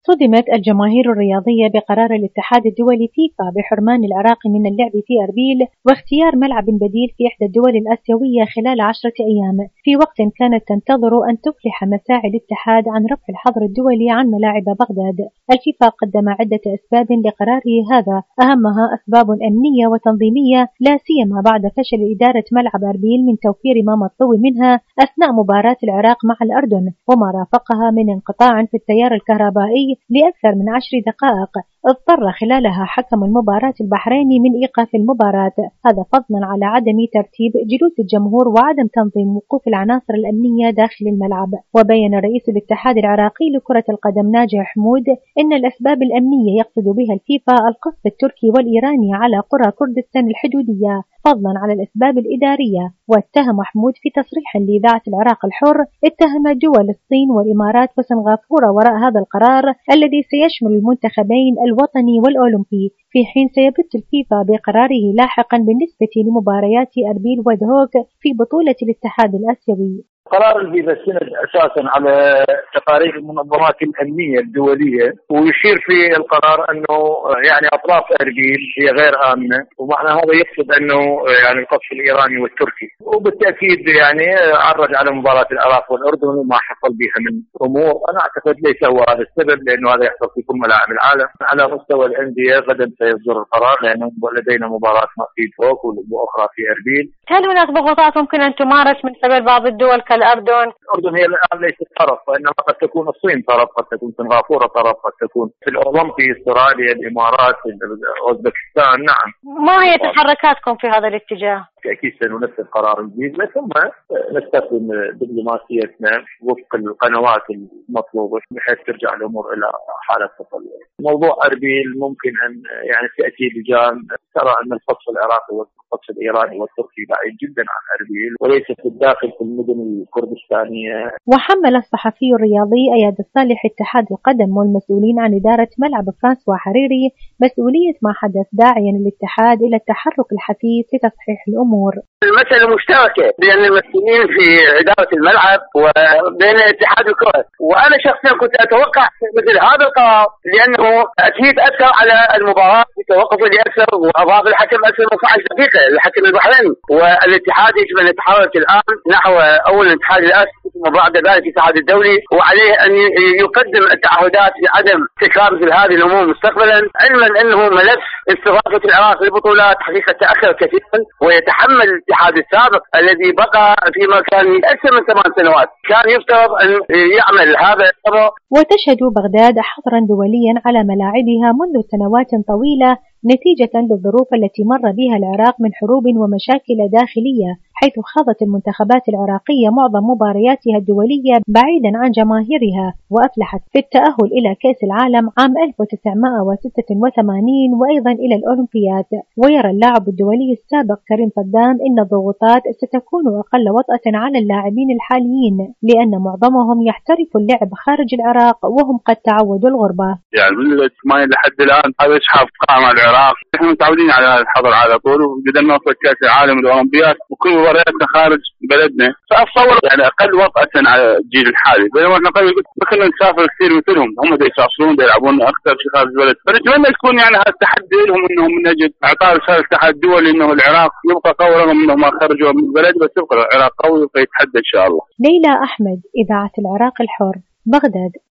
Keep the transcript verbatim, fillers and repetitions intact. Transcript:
صدمت الجماهير الرياضية بقرار الاتحاد الدولي فيفا بحرمان العراق من اللعب في أربيل واختيار ملعب بديل في إحدى الدول الآسيوية خلال عشرة أيام، في وقت كانت تنتظر أن تفلح مساعي الاتحاد عن رفع الحظر الدولي عن ملاعب بغداد. الفيفا قدم عدة أسباب لقراره هذا، أهمها أسباب أمنية وتنظيمية، لا سيما بعد فشل إدارة ملعب أربيل من توفير ما مطلوب منها أثناء مباراة العراق مع الأردن، وما رافقها من انقطاع في التيار الكهربائي لأكثر من عشر دقائق اضطر خلالها حكم المباراة البحريني من إيقاف المباراة، هذا فضلا على عدم ترتيب جلوس الجمهور وعدم تنظيم وقوف العناصر الأمنية داخل الملعب. وبين رئيس الاتحاد العراقي لكرة القدم ناجي حمود إن الأسباب الأمنية يقصد بها الفيفا القصف التركي والإيراني على قرى كردستان الحدودية، فضلا على الأسباب الإدارية. واتهم حمود في تصريح لإذاعة العراق الحر اتهم دول الصين والإمارات وسنغافورة وراء هذا القرار الذي سيشمل المنتخبين الوطني والأولمبي، في حين سيبت الفيفا بقراره لاحقا بالنسبة لمباريات أربيل ودهوك في بطولة الاتحاد الآسيوي. قرار الفيفا استند اساسا على تقارير المنظمات الامنيه الدوليه، ويشير في القرار انه يعني اطراف اربيل هي غير امنه، ومعنى هذا يقصد انه يعني القصف الايراني والتركي، وبالتاكيد يعني عرج على مباراه العراق والاردن وما حصل بها من امور. انا اعتقد ليس هو هذا السبب، لانه هذا يحصل في كل ملاعب العالم. على مستوى الانديه غدا سيصدر القرار، لانه لدينا مباراه في فوق واخرى في اربيل. هل هناك ضغوطات ممكن ان تمارس من قبل بعض الدول الأردن؟ الأردن هي الآن ليست طرف، وإنما قد تكون الصين طرف، قد تكون سنغافورة طرف، قد تكون في الأولمبي استراليا، الإمارات، أوزبكستان. نعم. ما هي تحركاتكم في هذا الاتجاه؟ أكيد سننفذ قرار الجديد، ثم نستخدم دبلوماسيتنا وفق القنوات المطلوبة بحيث ترجع الأمور إلى حالة تطور. موضوع أربيل ممكن أن يعني تأتي لجان ترى أن القصف العراقي والقصف الإيراني والتركي بعيد جدا عن أربيل وليس في الداخل في المدن الكردستانية. وحمل الصحفي الرياضي أياد الصالح اتحاد القدم والمسؤولين عن إدارة ملعب فرانسوا حريري مسؤولية ما حدث، داعيا الاتحاد إلى التحرك الحثيث لتصحيح الأمور. المسألة مشتركة بين المسؤولين في إدارة الملعب وبين اتحاد الكرة، وأنا شخصيا كنت أتوقع مثل هذا القرار، لأنه أكيد أثر على المباراة بتوقف اللي أثر، وأضاف الحكم أكثر من اثنتا عشرة دقيقة الحكم البحريني. والاتحاد يجب أن يتحرك الآن نحو أول الاتحاد الآسيوي ثم بعد ذلك الاتحاد الدولي، وعليه أن يقدم التعهدات لعدم تكرار مثل هذه الأمور مستقبلا، علما أنه ملف استضافة العراق للبطولات حقيقة تأخر كثيرا، ويتحمل الاتحاد السابق الذي بقى في مكان أكثر من ثمان سنوات كان يفترض أن يعمل هذا الأمر. وتشهد بغداد حظرا دوليا على ملاعبها منذ سنوات طويلة نتيجة للظروف التي مر بها العراق من حروب ومشاكل داخلية، حيث خاضت المنتخبات العراقية معظم مبارياتها الدولية بعيدا عن جماهيرها، وأفلحت في التأهل إلى كأس العالم عام ألف وتسعمائة وستة وثمانين وأيضا إلى الأولمبياد. ويرى اللاعب الدولي السابق كريم صدام إن الضغوطات ستكون أقل وطأة على اللاعبين الحاليين، لأن معظمهم يحترف اللعب خارج العراق وهم قد تعودوا الغربة. يعني من الثمانية لحد الآن هذا إسحاق قائمة العراق، نحن متعودين على هذا الحظر على طول، وقدرنا نوصل كأس العالم والأولمبياد وكل مبارياتنا خارج بلدنا، فأتصور يعني أقل وطأة على الجيل الحالي، بينما احنا قبل كنا نسافر كثير مثلهم، هم دا يسافرون دا يلعبون أكثر في خارج البلد، فنتمنى تكون يعني هذا التحدي لهم إنهم من أجل إعطاء رسالة الاتحاد الدولي إنه العراق يبقى قوي رغم إنه ما خرجوا من البلد، بس يبقى العراق قوي ويتحدى إن شاء الله. ليلى أحمد، إذاعة العراق الحر، بغداد.